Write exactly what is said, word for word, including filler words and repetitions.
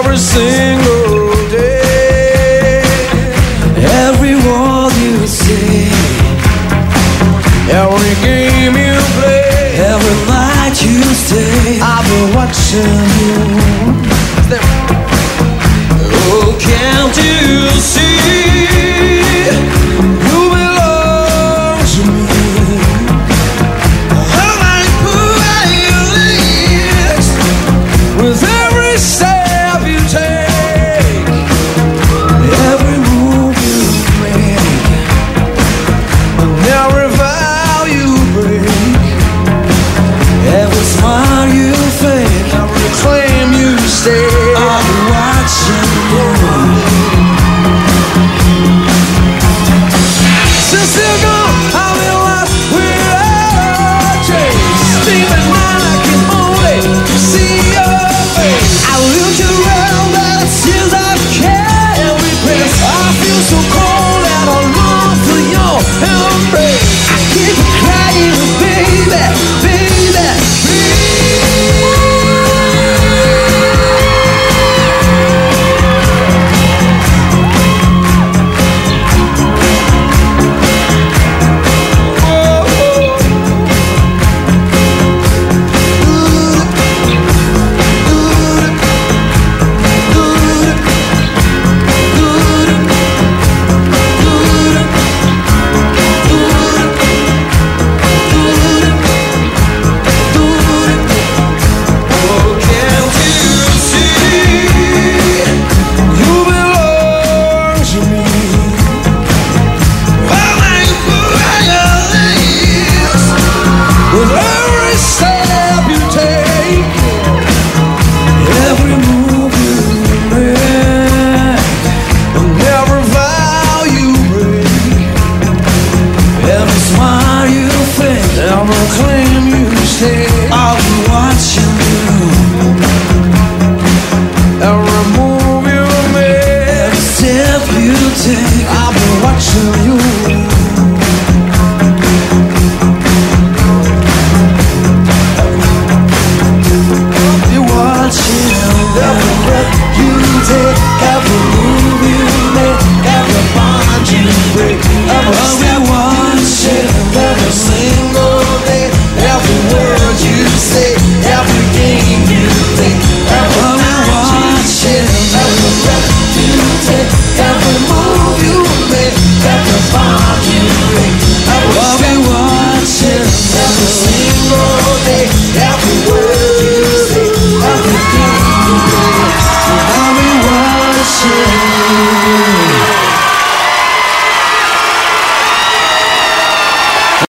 every single day. Every word you say, every game you play, every night you stay, I've been watching you. Oh, can't you see? You belong to me. How I put your lips With every step you take, every move you make, and every vow you break, every smile you fake, every claim you stay. I'll be watching you. Since you're gone, I've been lost without a trace. Deep in mine, I can only see your face. I look around, but it seems I can't replace. I feel so cold and I long for your embrace. I keep crying, baby, baby, Oh, can't you see? You belong to me. How I put your lips With every step you take, every move you make, and every vow you break, every smile you fake, every claim you stay, I'll be watching you. every move you make, Every step you take, I'll be watching you. I'll be watching Every breath you take,